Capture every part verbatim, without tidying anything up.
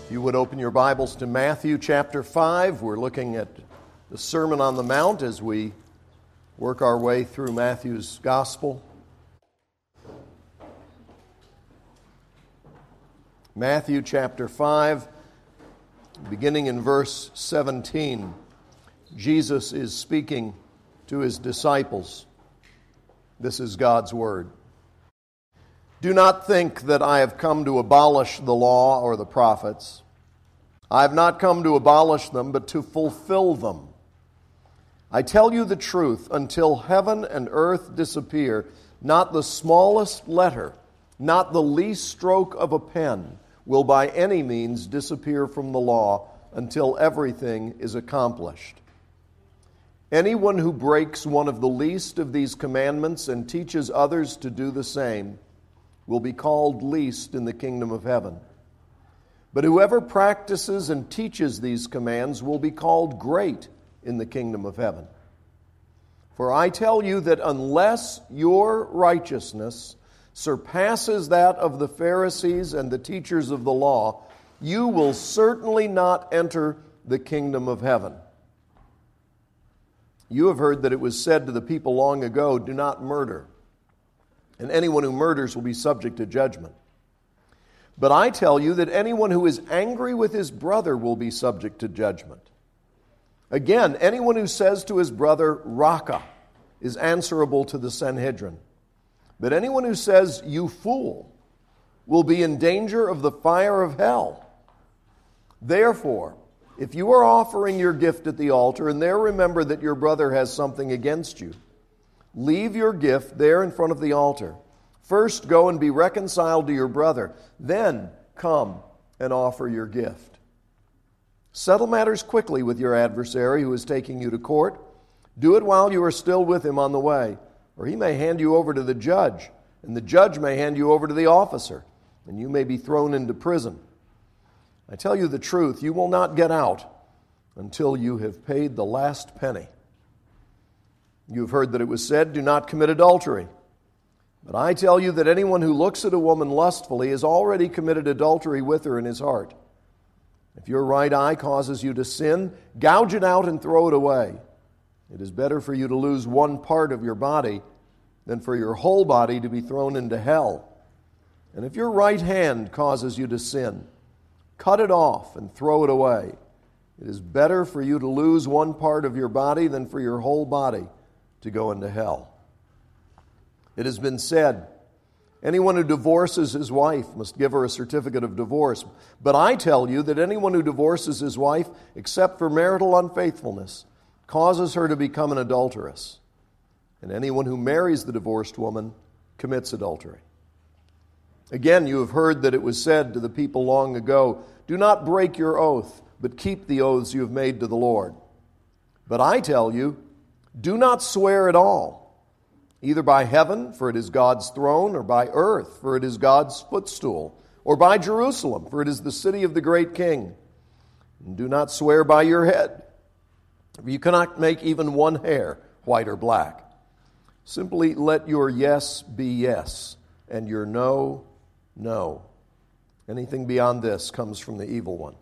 You would open your Bibles to Matthew chapter five. We're looking at the Sermon on the Mount as we work our way through Matthew's Gospel. Matthew chapter five, beginning in verse seventeen, Jesus is speaking to his disciples. This is God's Word. Do not think that I have come to abolish the law or the prophets. I have not come to abolish them, but to fulfill them. I tell you the truth, until heaven and earth disappear, not the smallest letter, not the least stroke of a pen, will by any means disappear from the law until everything is accomplished. Anyone who breaks one of the least of these commandments and teaches others to do the same will be called least in the kingdom of heaven. But whoever practices and teaches these commands will be called great in the kingdom of heaven. For I tell you that unless your righteousness surpasses that of the Pharisees and the teachers of the law, you will certainly not enter the kingdom of heaven. You have heard that it was said to the people long ago, do not murder, and anyone who murders will be subject to judgment. But I tell you that anyone who is angry with his brother will be subject to judgment. Again, anyone who says to his brother, Raca, is answerable to the Sanhedrin. But anyone who says, you fool, will be in danger of the fire of hell. Therefore, if you are offering your gift at the altar and there remember that your brother has something against you, leave your gift there in front of the altar. First go and be reconciled to your brother. Then come and offer your gift. Settle matters quickly with your adversary who is taking you to court. Do it while you are still with him on the way, or he may hand you over to the judge, and the judge may hand you over to the officer, and you may be thrown into prison. I tell you the truth, you will not get out until you have paid the last penny. You have heard that it was said, do not commit adultery. But I tell you that anyone who looks at a woman lustfully has already committed adultery with her in his heart. If your right eye causes you to sin, gouge it out and throw it away. It is better for you to lose one part of your body than for your whole body to be thrown into hell. And if your right hand causes you to sin, cut it off and throw it away. It is better for you to lose one part of your body than for your whole body to go into hell. It has been said, anyone who divorces his wife must give her a certificate of divorce. But I tell you that anyone who divorces his wife, except for marital unfaithfulness, causes her to become an adulteress. And anyone who marries the divorced woman commits adultery. Again, you have heard that it was said to the people long ago, do not break your oath, but keep the oaths you have made to the Lord. But I tell you, do not swear at all, either by heaven, for it is God's throne, or by earth, for it is God's footstool, or by Jerusalem, for it is the city of the great king. And do not swear by your head, for you cannot make even one hair white or black. Simply let your yes be yes, and your no, no. Anything beyond this comes from the evil one.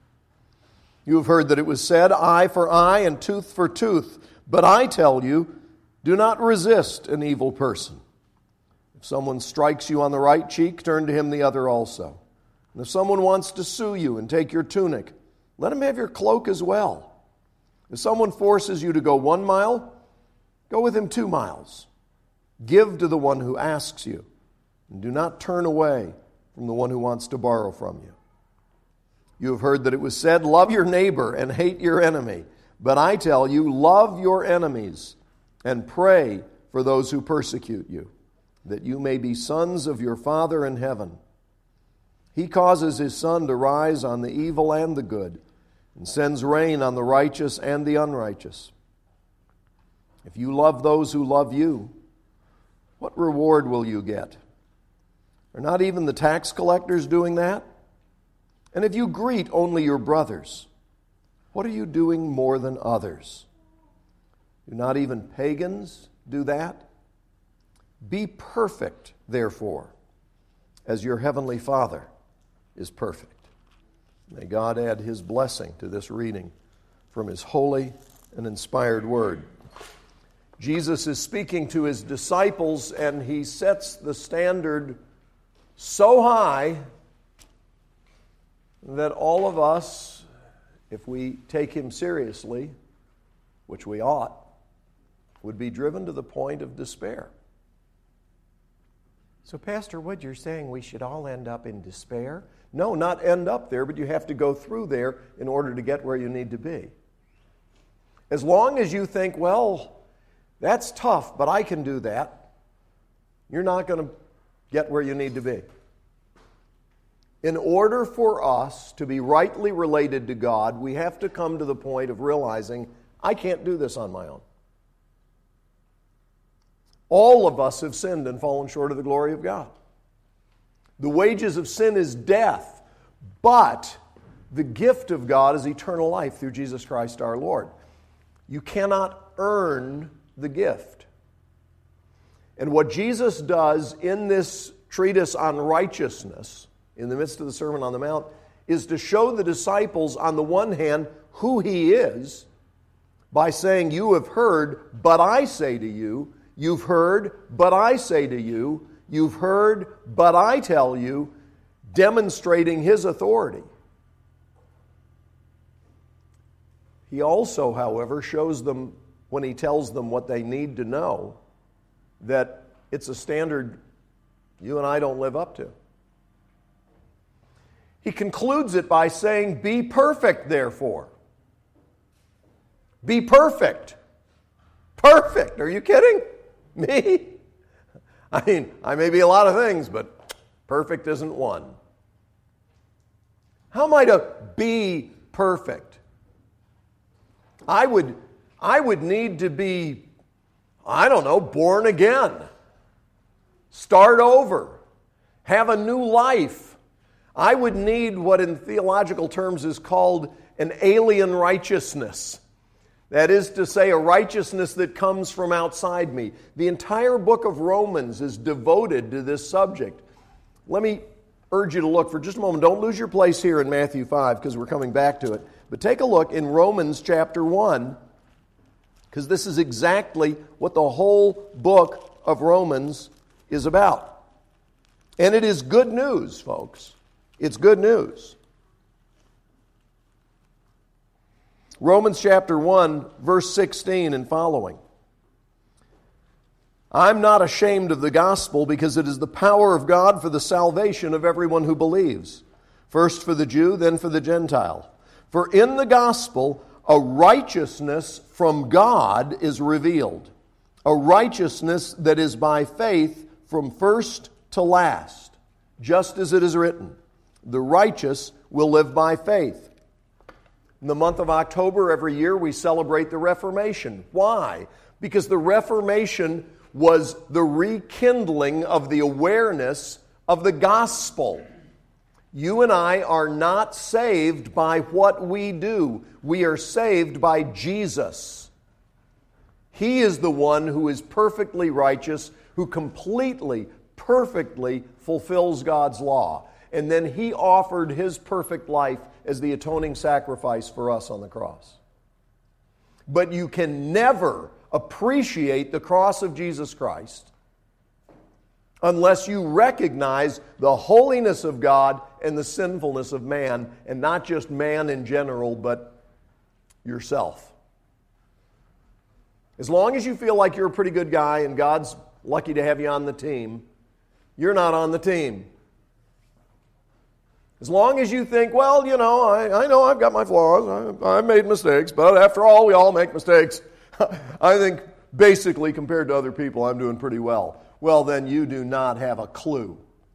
You have heard that it was said, eye for eye and tooth for tooth. But I tell you, do not resist an evil person. If someone strikes you on the right cheek, turn to him the other also. And if someone wants to sue you and take your tunic, let him have your cloak as well. If someone forces you to go one mile, go with him two miles. Give to the one who asks you, and do not turn away from the one who wants to borrow from you. You have heard that it was said, love your neighbor and hate your enemy. But I tell you, love your enemies and pray for those who persecute you, that you may be sons of your Father in heaven. He causes his sun to rise on the evil and the good, and sends rain on the righteous and the unrighteous. If you love those who love you, what reward will you get? Are not even the tax collectors doing that? And if you greet only your brothers, what are you doing more than others? Do not even pagans do that? Be perfect, therefore, as your heavenly Father is perfect. May God add His blessing to this reading from His holy and inspired Word. Jesus is speaking to His disciples, and He sets the standard so high that all of us, if we take Him seriously, which we ought, would be driven to the point of despair. So, Pastor Wood, you're saying we should all end up in despair? No, not end up there, but you have to go through there in order to get where you need to be. As long as you think, well, that's tough, but I can do that, you're not going to get where you need to be. In order for us to be rightly related to God, we have to come to the point of realizing, I can't do this on my own. All of us have sinned and fallen short of the glory of God. The wages of sin is death, but the gift of God is eternal life through Jesus Christ our Lord. You cannot earn the gift. And what Jesus does in this treatise on righteousness, in the midst of the Sermon on the Mount, is to show the disciples, on the one hand, who He is, by saying, you have heard, but I say to you, you've heard, but I say to you, you've heard, but I tell you, demonstrating His authority. He also, however, shows them, when He tells them what they need to know, that it's a standard you and I don't live up to. He concludes it by saying, be perfect, therefore. Be perfect. Perfect. Are you kidding? Me? I mean, I may be a lot of things, but perfect isn't one. How am I to be perfect? I would, I would need to be, I don't know, born again. Start over. Have a new life. I would need what in theological terms is called an alien righteousness. That is to say, a righteousness that comes from outside me. The entire book of Romans is devoted to this subject. Let me urge you to look for just a moment. Don't lose your place here in Matthew five, because we're coming back to it. But take a look in Romans chapter one, because this is exactly what the whole book of Romans is about. And it is good news, folks. It's good news. Romans chapter one, verse sixteen and following. I'm not ashamed of the gospel, because it is the power of God for the salvation of everyone who believes. First for the Jew, then for the Gentile. For in the gospel, a righteousness from God is revealed. A righteousness that is by faith from first to last. Just as it is written, the righteous will live by faith. In the month of October every year we celebrate the Reformation. Why? Because the Reformation was the rekindling of the awareness of the gospel. You and I are not saved by what we do. We are saved by Jesus. He is the one who is perfectly righteous, who completely, perfectly fulfills God's law. And then He offered His perfect life as the atoning sacrifice for us on the cross. But you can never appreciate the cross of Jesus Christ unless you recognize the holiness of God and the sinfulness of man, and not just man in general, but yourself. As long as you feel like you're a pretty good guy and God's lucky to have you on the team, you're not on the team. As long as you think, well, you know, I, I know I've got my flaws, I, I've made mistakes, but after all, we all make mistakes. I think basically compared to other people, I'm doing pretty well. Well, then you do not have a clue.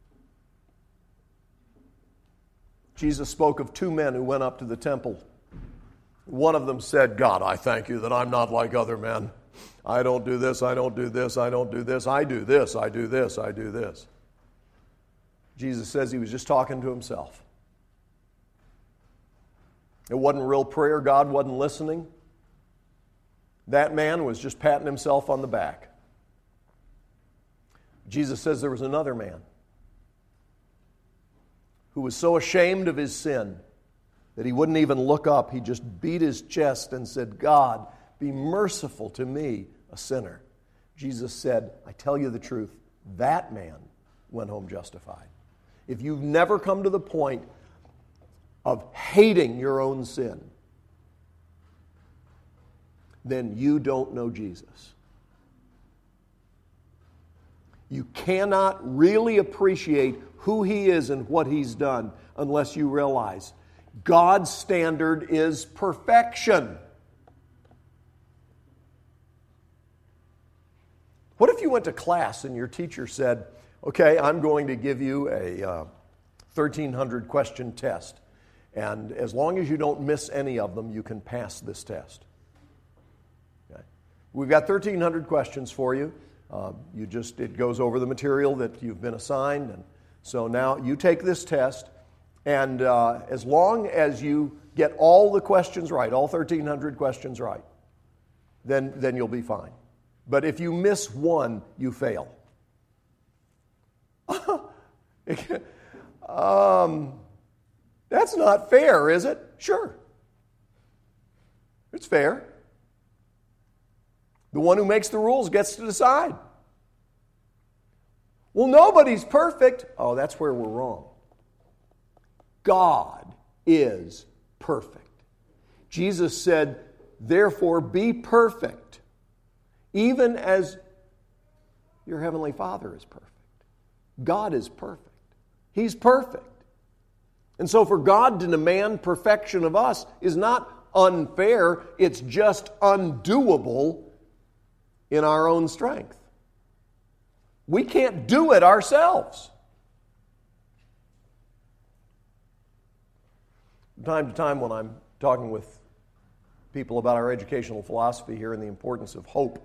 Jesus spoke of two men who went up to the temple. One of them said, God, I thank you that I'm not like other men. I don't do this, I don't do this, I don't do this, I do this, I do this, I do this. Jesus says he was just talking to himself. It wasn't real prayer. God wasn't listening. That man was just patting himself on the back. Jesus says there was another man who was so ashamed of his sin that he wouldn't even look up. He just beat his chest and said, God, be merciful to me, a sinner. Jesus said, I tell you the truth, that man went home justified. If you've never come to the point of hating your own sin, then you don't know Jesus. You cannot really appreciate who he is and what he's done unless you realize God's standard is perfection. What if you went to class and your teacher said, okay, I'm going to give you a uh, thirteen hundred question test, and as long as you don't miss any of them, you can pass this test. Okay. We've got thirteen hundred questions for you. Uh, you just it goes over the material that you've been assigned, and so now you take this test, and uh, as long as you get all the questions right, all thirteen hundred questions right, then then you'll be fine. But if you miss one, you fail. um, that's not fair, is it? Sure. It's fair. The one who makes the rules gets to decide. Well, nobody's perfect. Oh, that's where we're wrong. God is perfect. Jesus said, therefore, be perfect, even as your heavenly Father is perfect. God is perfect. He's perfect. And so for God to demand perfection of us is not unfair, it's just undoable in our own strength. We can't do it ourselves. From time to time when I'm talking with people about our educational philosophy here and the importance of hope,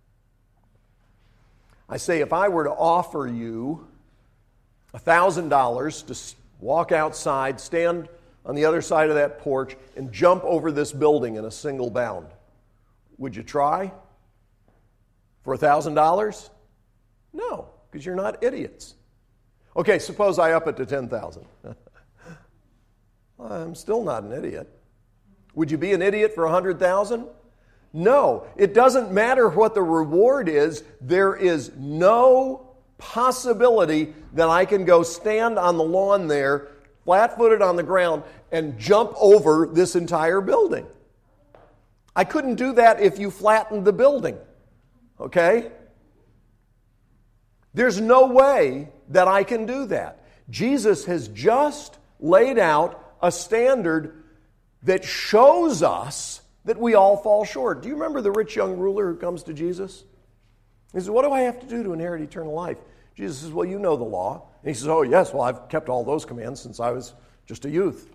I say, if I were to offer you one thousand dollars to walk outside, stand on the other side of that porch, and jump over this building in a single bound, would you try? For one thousand dollars? No, because you're not idiots. Okay, suppose I up it to ten thousand dollars. I'm still not an idiot. Would you be an idiot for one hundred thousand dollars? No, it doesn't matter what the reward is. There is no possibility that I can go stand on the lawn there, flat-footed on the ground, and jump over this entire building. I couldn't do that if you flattened the building, okay? There's no way that I can do that. Jesus has just laid out a standard that shows us that we all fall short. Do you remember the rich young ruler who comes to Jesus? He says, what do I have to do to inherit eternal life? Jesus says, well, you know the law. And he says, oh, yes, well, I've kept all those commands since I was just a youth.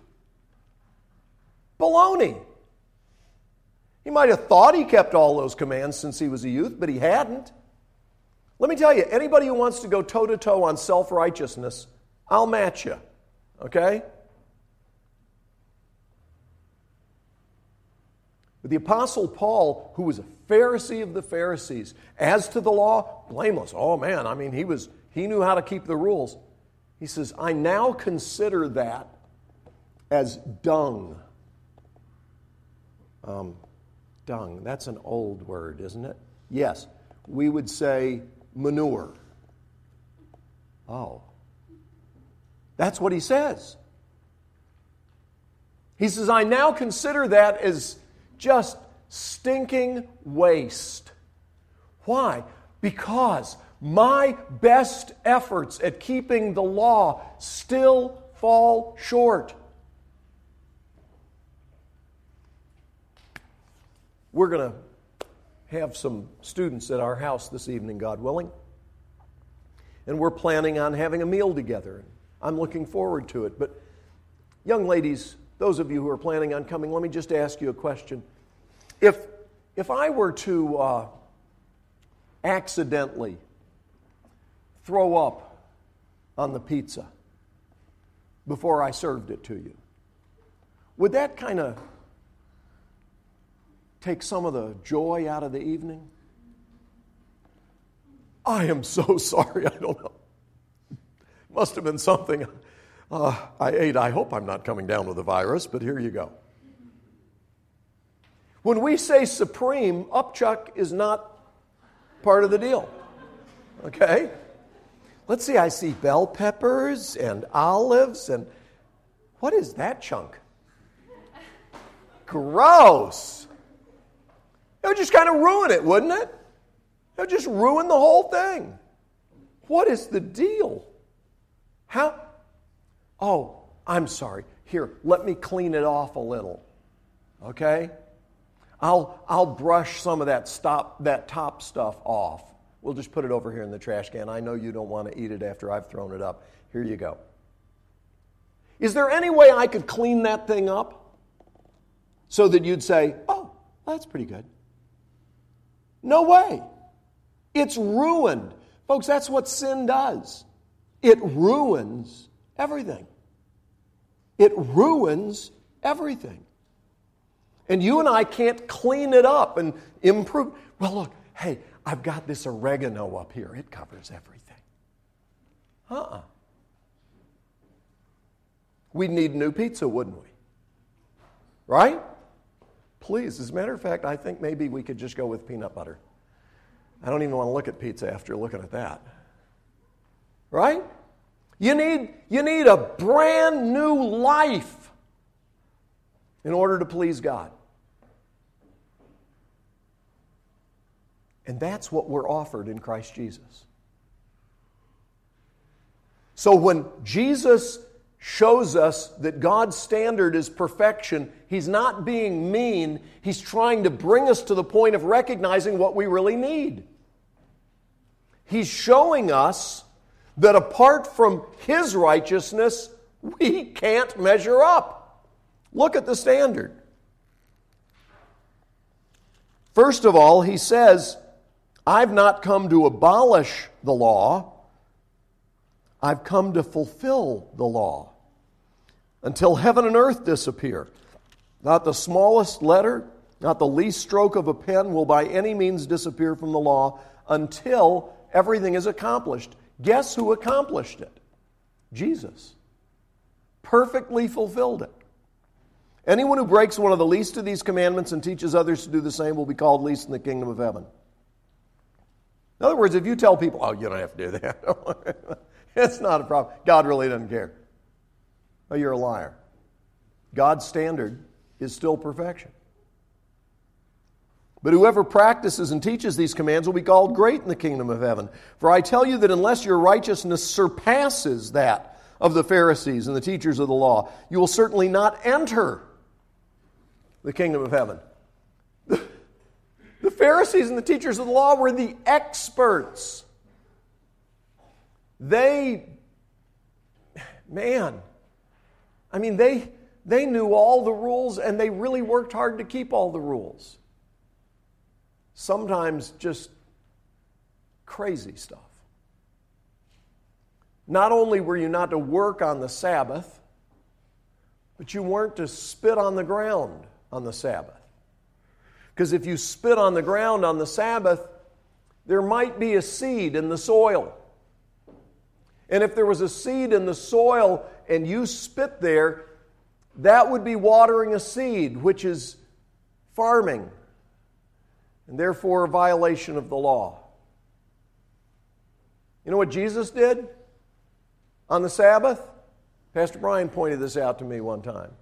Baloney. He might have thought he kept all those commands since he was a youth, but he hadn't. Let me tell you, anybody who wants to go toe-to-toe on self-righteousness, I'll match you, okay? But the Apostle Paul, who was a Pharisee of the Pharisees, as to the law, blameless. Oh man, I mean, he was he knew how to keep the rules. He says, I now consider that as dung. Um, dung, that's an old word, isn't it? Yes, we would say manure. Oh, that's what he says. He says, I now consider that as just stinking waste. Why? Because my best efforts at keeping the law still fall short. We're going to have some students at our house this evening, God willing. And we're planning on having a meal together. I'm looking forward to it. But young ladies, those of you who are planning on coming, let me just ask you a question. If, if I were to uh, accidentally throw up on the pizza before I served it to you, would that kind of take some of the joy out of the evening? I am so sorry. I don't know. Must have been something Uh, I ate, I hope I'm not coming down with a virus, but here you go. When we say supreme, upchuck is not part of the deal. Okay? Let's see, I see bell peppers and olives and what is that chunk? Gross. It would just kind of ruin it, wouldn't it? It would just ruin the whole thing. What is the deal? How? Oh, I'm sorry. Here, let me clean it off a little. Okay? I'll I'll brush some of that stop that top stuff off. We'll just put it over here in the trash can. I know you don't want to eat it after I've thrown it up. Here you go. Is there any way I could clean that thing up so that you'd say, oh, that's pretty good? No way. It's ruined. Folks, that's what sin does. It ruins everything. It ruins everything. And you and I can't clean it up and improve. Well, look, hey, I've got this oregano up here. It covers everything. Uh-uh. We'd need new pizza, wouldn't we? Right? Please, as a matter of fact, I think maybe we could just go with peanut butter. I don't even want to look at pizza after looking at that. Right? You need, you need a brand new life in order to please God. And that's what we're offered in Christ Jesus. So when Jesus shows us that God's standard is perfection, He's not being mean. He's trying to bring us to the point of recognizing what we really need. He's showing us that apart from His righteousness, we can't measure up. Look at the standard. First of all, He says, I've not come to abolish the law. I've come to fulfill the law until heaven and earth disappear. Not the smallest letter, not the least stroke of a pen will by any means disappear from the law until everything is accomplished. Guess who accomplished it? Jesus. Perfectly fulfilled it. Anyone who breaks one of the least of these commandments and teaches others to do the same will be called least in the kingdom of heaven. In other words, if you tell people, oh, you don't have to do that. It's not a problem. God really doesn't care. Oh, you're a liar. God's standard is still perfection. But whoever practices and teaches these commands will be called great in the kingdom of heaven. For I tell you that unless your righteousness surpasses that of the Pharisees and the teachers of the law, you will certainly not enter the kingdom of heaven. The, the Pharisees and the teachers of the law were the experts. They, man, I mean, they, they knew all the rules and they really worked hard to keep all the rules. Sometimes just crazy stuff. Not only were you not to work on the Sabbath, but you weren't to spit on the ground on the Sabbath. Because if you spit on the ground on the Sabbath, there might be a seed in the soil. And if there was a seed in the soil and you spit there, that would be watering a seed, which is farming, and therefore a violation of the law. You know what Jesus did on the Sabbath? Pastor Brian pointed this out to me one time.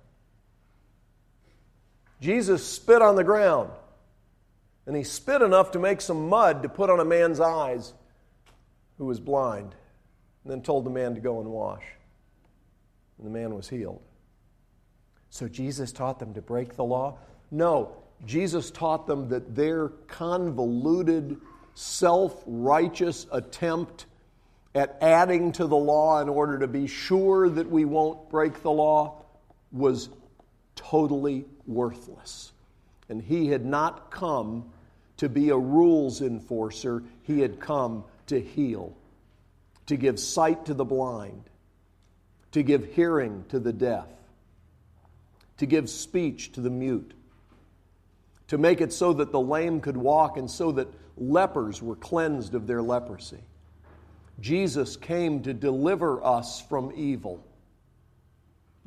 Jesus spit on the ground, and He spit enough to make some mud to put on a man's eyes who was blind, and then told the man to go and wash. And the man was healed. So Jesus taught them to break the law? No. Jesus taught them that their convoluted, self-righteous attempt at adding to the law in order to be sure that we won't break the law was totally worthless. And He had not come to be a rules enforcer. He had come to heal, to give sight to the blind, to give hearing to the deaf, to give speech to the mute, to make it so that the lame could walk and so that lepers were cleansed of their leprosy. Jesus came to deliver us from evil.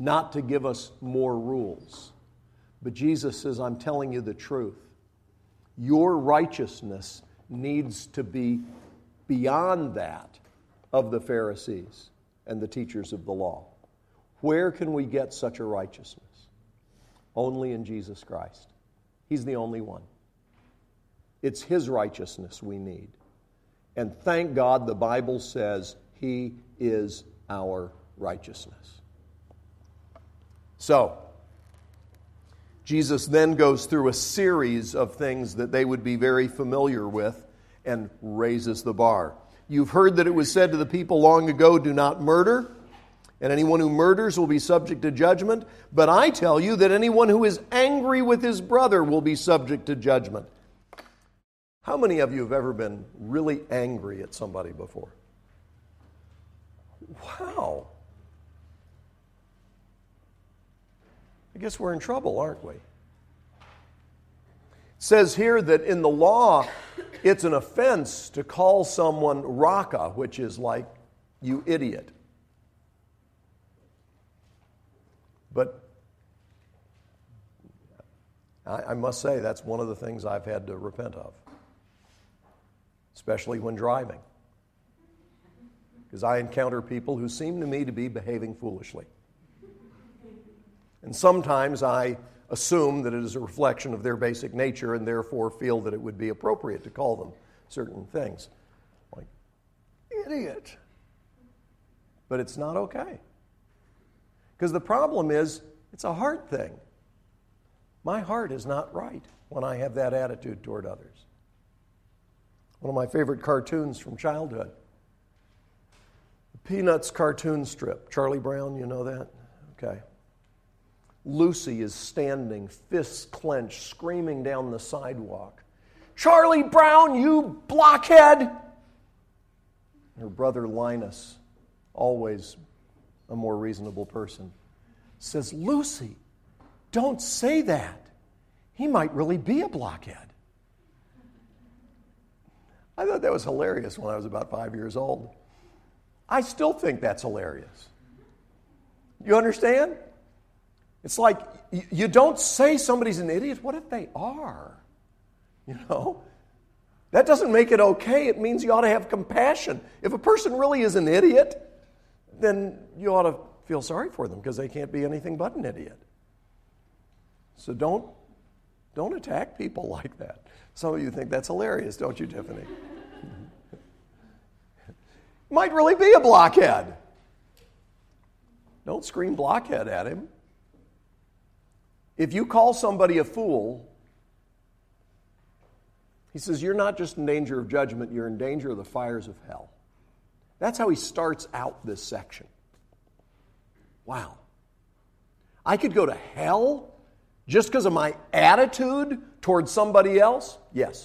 not to give us more rules. But Jesus says, I'm telling you the truth. Your righteousness needs to be beyond that of the Pharisees and the teachers of the law. Where can we get such a righteousness? Only in Jesus Christ. He's the only one. It's His righteousness we need. And thank God the Bible says He is our righteousness. So, Jesus then goes through a series of things that they would be very familiar with and raises the bar. You've heard that it was said to the people long ago, do not murder, and anyone who murders will be subject to judgment. But I tell you that anyone who is angry with his brother will be subject to judgment. How many of you have ever been really angry at somebody before? Wow. I guess we're in trouble, aren't we? It says here that in the law, it's an offense to call someone raka, which is like, you idiot. But I, I must say, that's one of the things I've had to repent of, especially when driving. Because I encounter people who seem to me to be behaving foolishly. And sometimes I assume that it is a reflection of their basic nature and therefore feel that it would be appropriate to call them certain things. Like, idiot. But it's not okay. Because the problem is, it's a heart thing. My heart is not right when I have that attitude toward others. One of my favorite cartoons from childhood. The Peanuts cartoon strip. Charlie Brown, you know that? Okay. Lucy is standing, fists clenched, screaming down the sidewalk. Charlie Brown, you blockhead! Her brother Linus, always a more reasonable person, says, Lucy, don't say that. He might really be a blockhead. I thought that was hilarious when I was about five years old. I still think that's hilarious. You understand? It's like, you don't say somebody's an idiot. What if they are? You know? That doesn't make it okay. It means you ought to have compassion. If a person really is an idiot, then you ought to feel sorry for them because they can't be anything but an idiot. So don't, don't attack people like that. Some of you think that's hilarious, don't you, Tiffany? Might really be a blockhead. Don't scream blockhead at him. If you call somebody a fool, he says, you're not just in danger of judgment, you're in danger of the fires of hell. That's how he starts out this section. Wow. I could go to hell just because of my attitude towards somebody else? Yes.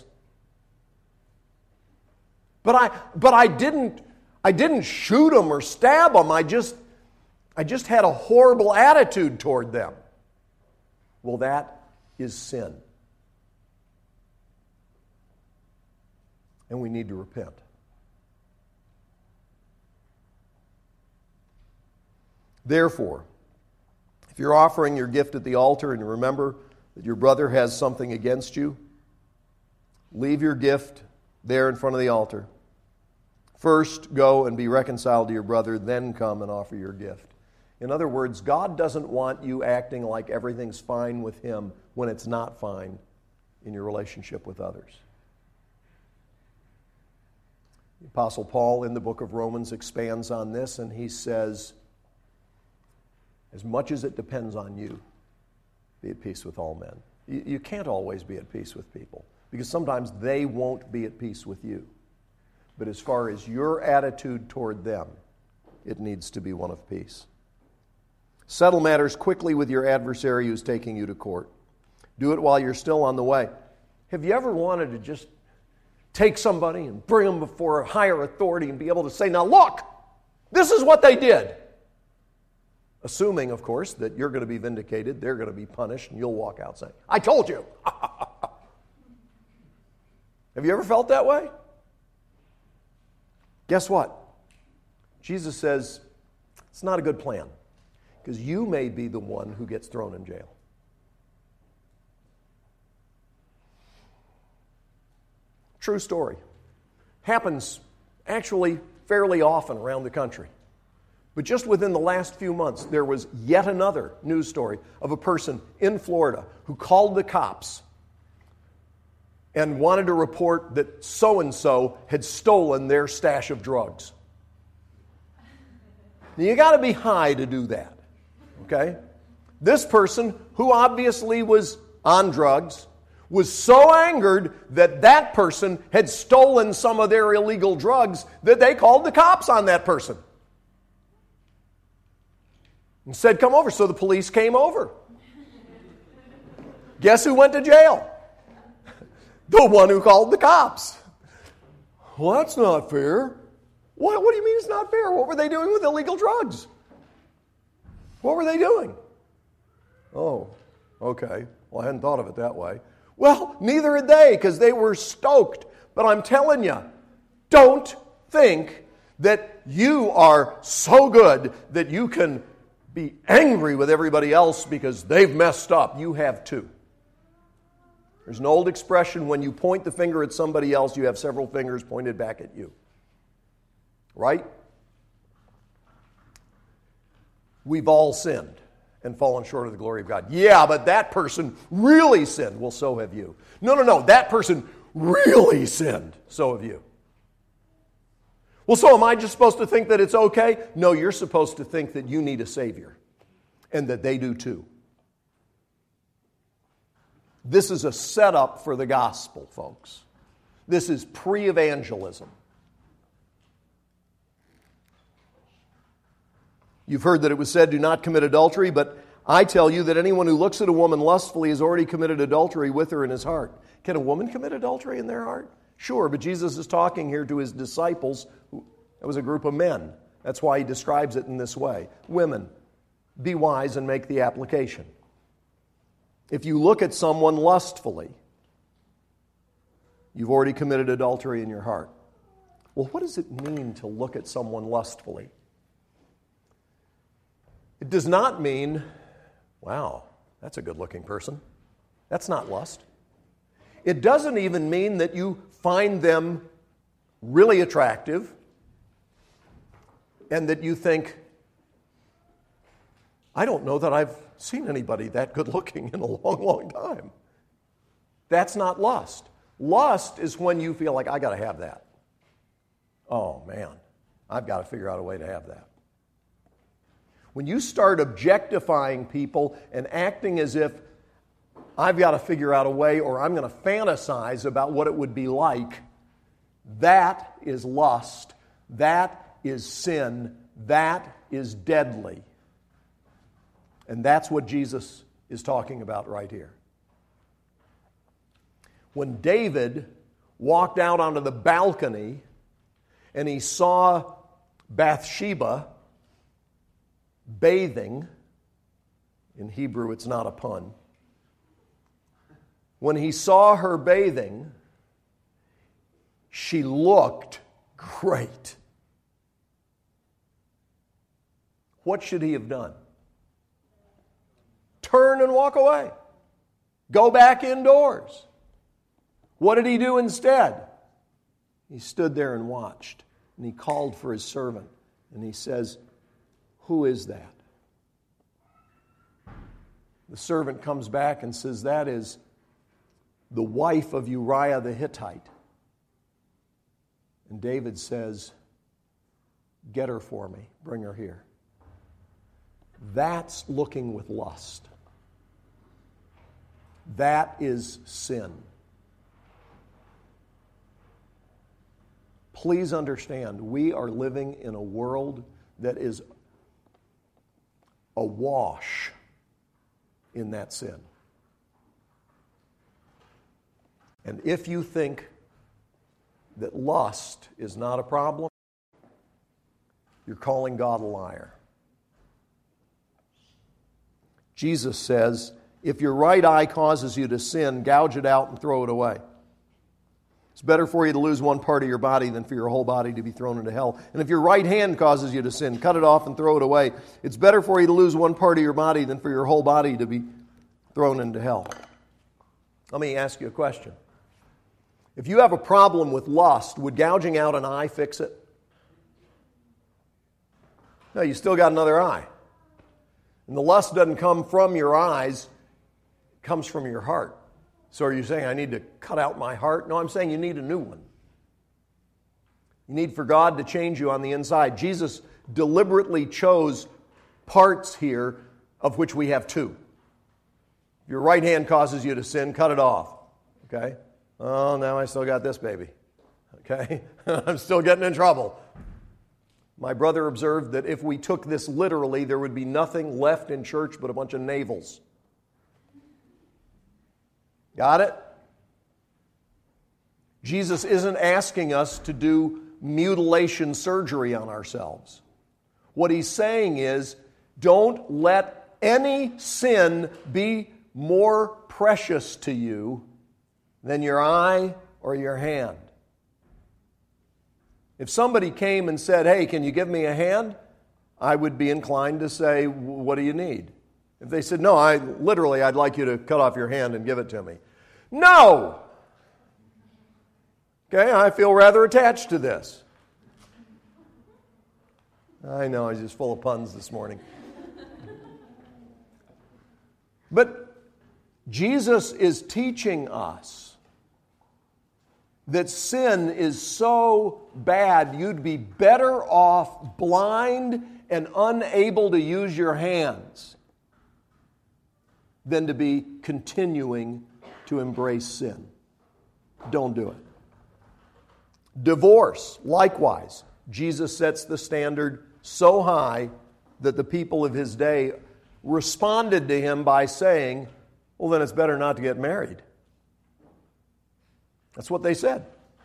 But I but I didn't I didn't shoot them or stab them. I just I just had a horrible attitude toward them. Well, that is sin. And we need to repent. Therefore, if you're offering your gift at the altar and you remember that your brother has something against you, leave your gift there in front of the altar. First, go and be reconciled to your brother, then come and offer your gift. In other words, God doesn't want you acting like everything's fine with Him when it's not fine in your relationship with others. The Apostle Paul in the book of Romans expands on this, and he says, as much as it depends on you, be at peace with all men. You, you can't always be at peace with people, because sometimes they won't be at peace with you. But as far as your attitude toward them, it needs to be one of peace. Settle matters quickly with your adversary who's taking you to court. Do it while you're still on the way. Have you ever wanted to just take somebody and bring them before a higher authority and be able to say, now look, this is what they did? Assuming, of course, that you're going to be vindicated, they're going to be punished, and you'll walk out saying, I told you. Have you ever felt that way? Guess what? Jesus says, it's not a good plan. because you may be the one who gets thrown in jail. True story. Happens actually fairly often around the country. But just within the last few months, there was yet another news story of a person in Florida who called the cops and wanted to report that so-and-so had stolen their stash of drugs. Now, you got to be high to do that, okay? This person, who obviously was on drugs, was so angered that that person had stolen some of their illegal drugs that they called the cops on that person and said, come over. So the police came over. Guess who went to jail? The one who called the cops. Well, that's not fair. What, what do you mean it's not fair? What were they doing with illegal drugs? What were they doing? Oh, okay. Well, I hadn't thought of it that way. Well, neither had they, because they were stoked. But I'm telling you, don't think that you are so good that you can be angry with everybody else because they've messed up. You have too. There's an old expression, when you point the finger at somebody else, you have several fingers pointed back at you. Right? We've all sinned and fallen short of the glory of God. Yeah, but that person really sinned. Well, so have you. No, no, no. That person really sinned. So have you. Well, so am I just supposed to think that it's okay? No, you're supposed to think that you need a Savior and that they do too. This is a setup for the gospel, folks. This is pre-evangelism. You've heard that it was said, do not commit adultery, but I tell you that anyone who looks at a woman lustfully has already committed adultery with her in his heart. Can a woman commit adultery in their heart? Sure, but Jesus is talking here to his disciples. It was a group of men. That's why he describes it in this way. Women, be wise and make the application. If you look at someone lustfully, you've already committed adultery in your heart. Well, what does it mean to look at someone lustfully? It does not mean, wow, that's a good-looking person. That's not lust. It doesn't even mean that you find them really attractive and that you think, I don't know that I've seen anybody that good-looking in a long, long time. That's not lust. Lust is when you feel like, I got to have that. Oh, man, I've got to figure out a way to have that. When you start objectifying people and acting as if I've got to figure out a way or I'm going to fantasize about what it would be like, that is lust. That is sin. That is deadly. And that's what Jesus is talking about right here. When David walked out onto the balcony and he saw Bathsheba bathing, in Hebrew it's not a pun, when he saw her bathing, she looked great. What should he have done? Turn and walk away. Go back indoors. What did he do instead? He stood there and watched, and he called for his servant, and he says, who is that? The servant comes back and says, that is the wife of Uriah the Hittite. And David says, get her for me. Bring her here. That's looking with lust. That is sin. Please understand, we are living in a world that is awash in that sin. And if you think that lust is not a problem, you're calling God a liar. Jesus says, if your right eye causes you to sin, gouge it out and throw it away. It's better for you to lose one part of your body than for your whole body to be thrown into hell. And if your right hand causes you to sin, cut it off and throw it away. It's better for you to lose one part of your body than for your whole body to be thrown into hell. Let me ask you a question. If you have a problem with lust, would gouging out an eye fix it? No, you still got another eye. And the lust doesn't come from your eyes, it comes from your heart. So are you saying I need to cut out my heart? No, I'm saying you need a new one. You need for God to change you on the inside. Jesus deliberately chose parts here of which we have two. If your right hand causes you to sin, cut it off. Okay? Oh, now I still got this baby. Okay? I'm still getting in trouble. My brother observed that if we took this literally, there would be nothing left in church but a bunch of navels. Got it? Jesus isn't asking us to do mutilation surgery on ourselves. What he's saying is, don't let any sin be more precious to you than your eye or your hand. If somebody came and said, hey, can you give me a hand? I would be inclined to say, what do you need? If they said, no, I literally, I'd like you to cut off your hand and give it to me. No! Okay, I feel rather attached to this. I know, I was just full of puns this morning. But Jesus is teaching us that sin is so bad, you'd be better off blind and unable to use your hands than to be continuing to embrace sin. Don't do it. Divorce, likewise. Jesus sets the standard so high that the people of his day responded to him by saying, well, then it's better not to get married. That's what they said.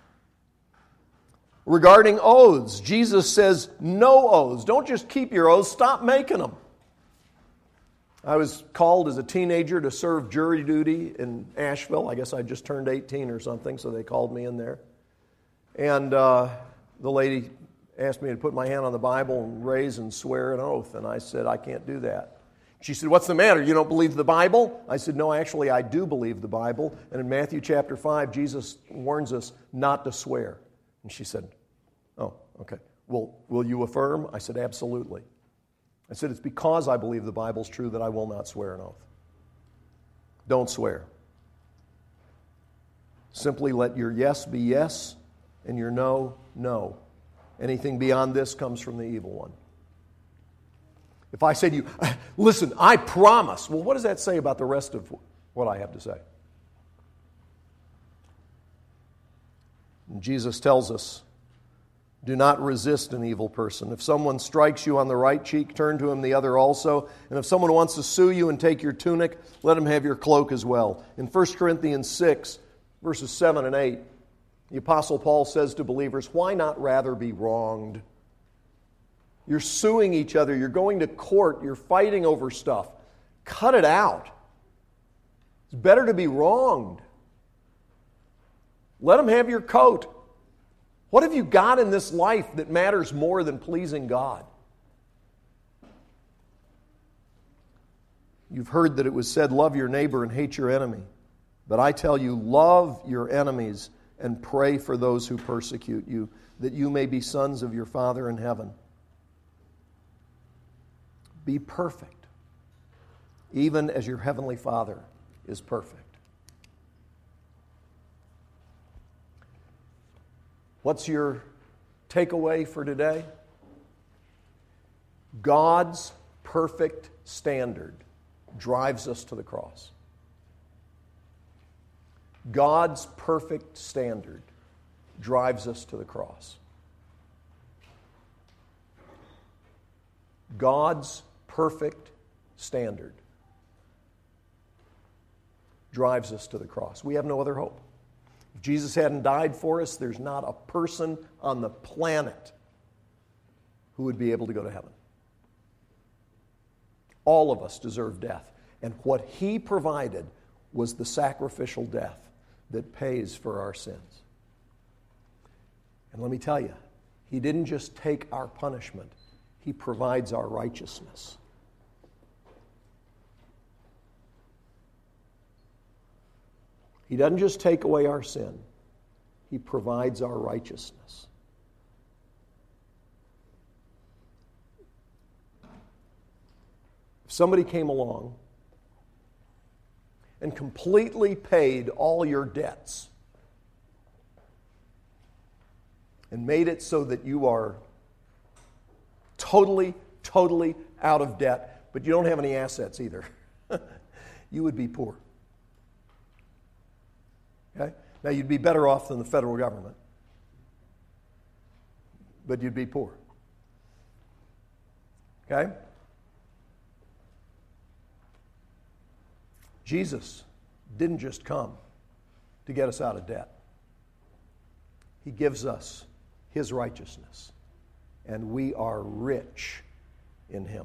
Regarding oaths, Jesus says no oaths. Don't just keep your oaths, stop making them. I was called as a teenager to serve jury duty in Asheville. I guess I just turned eighteen or something, so they called me in there. And uh, the lady asked me to put my hand on the Bible and raise and swear an oath. And I said, I can't do that. She said, what's the matter? You don't believe the Bible? I said, no, actually, I do believe the Bible. And in Matthew chapter five, Jesus warns us not to swear. And she said, oh, okay. Well, will you affirm? I said, absolutely. I said, it's because I believe the Bible's true that I will not swear an oath. Don't swear. Simply let your yes be yes and your no, no. Anything beyond this comes from the evil one. If I say to you, listen, I promise. Well, what does that say about the rest of what I have to say? And Jesus tells us, do not resist an evil person. If someone strikes you on the right cheek, turn to him the other also. And if someone wants to sue you and take your tunic, let him have your cloak as well. In First Corinthians six, verses seven and eight, the Apostle Paul says to believers, why not rather be wronged? You're suing each other. You're going to court. You're fighting over stuff. Cut it out. It's better to be wronged. Let them have your coat. What have you got in this life that matters more than pleasing God? You've heard that it was said, love your neighbor and hate your enemy. But I tell you, love your enemies and pray for those who persecute you, that you may be sons of your Father in heaven. Be perfect, even as your heavenly Father is perfect. What's your takeaway for today? God's perfect standard drives us to the cross. God's perfect standard drives us to the cross. God's perfect standard drives us to the cross. We have no other hope. If Jesus hadn't died for us, there's not a person on the planet who would be able to go to heaven. All of us deserve death. And what he provided was the sacrificial death that pays for our sins. And let me tell you, He didn't just take our punishment, He provides our righteousness. He doesn't just take away our sin, He provides our righteousness. If somebody came along and completely paid all your debts and made it so that you are totally, totally out of debt, but you don't have any assets either, you would be poor. Okay? Now, you'd be better off than the federal government, but you'd be poor. Okay? Jesus didn't just come to get us out of debt. He gives us His righteousness, and we are rich in Him.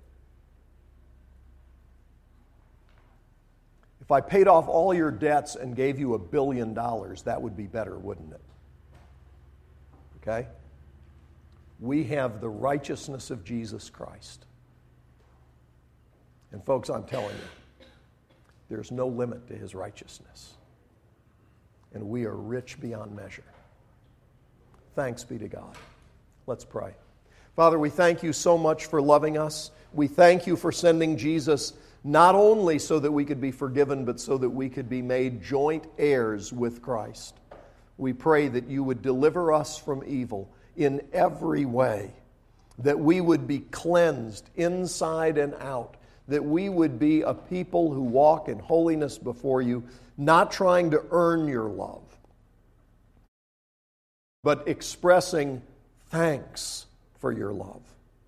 If I paid off all your debts and gave you a billion dollars, that would be better, wouldn't it? Okay? We have the righteousness of Jesus Christ. And folks, I'm telling you, there's no limit to His righteousness. And we are rich beyond measure. Thanks be to God. Let's pray. Father, we thank You so much for loving us. We thank You for sending Jesus not only so that we could be forgiven, but so that we could be made joint heirs with Christ. We pray that You would deliver us from evil in every way, that we would be cleansed inside and out, that we would be a people who walk in holiness before You, not trying to earn Your love, but expressing thanks for Your love.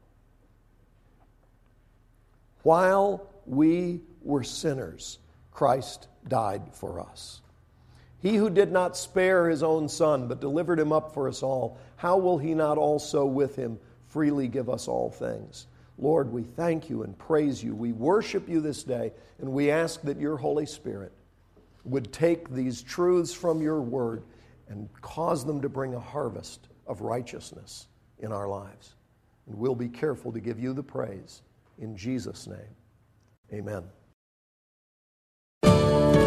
While we were sinners, Christ died for us. He who did not spare His own Son, but delivered Him up for us all, how will He not also with Him freely give us all things? Lord, we thank You and praise You. We worship You this day, and we ask that Your Holy Spirit would take these truths from Your Word and cause them to bring a harvest of righteousness in our lives. And we'll be careful to give You the praise. In Jesus' name, amen.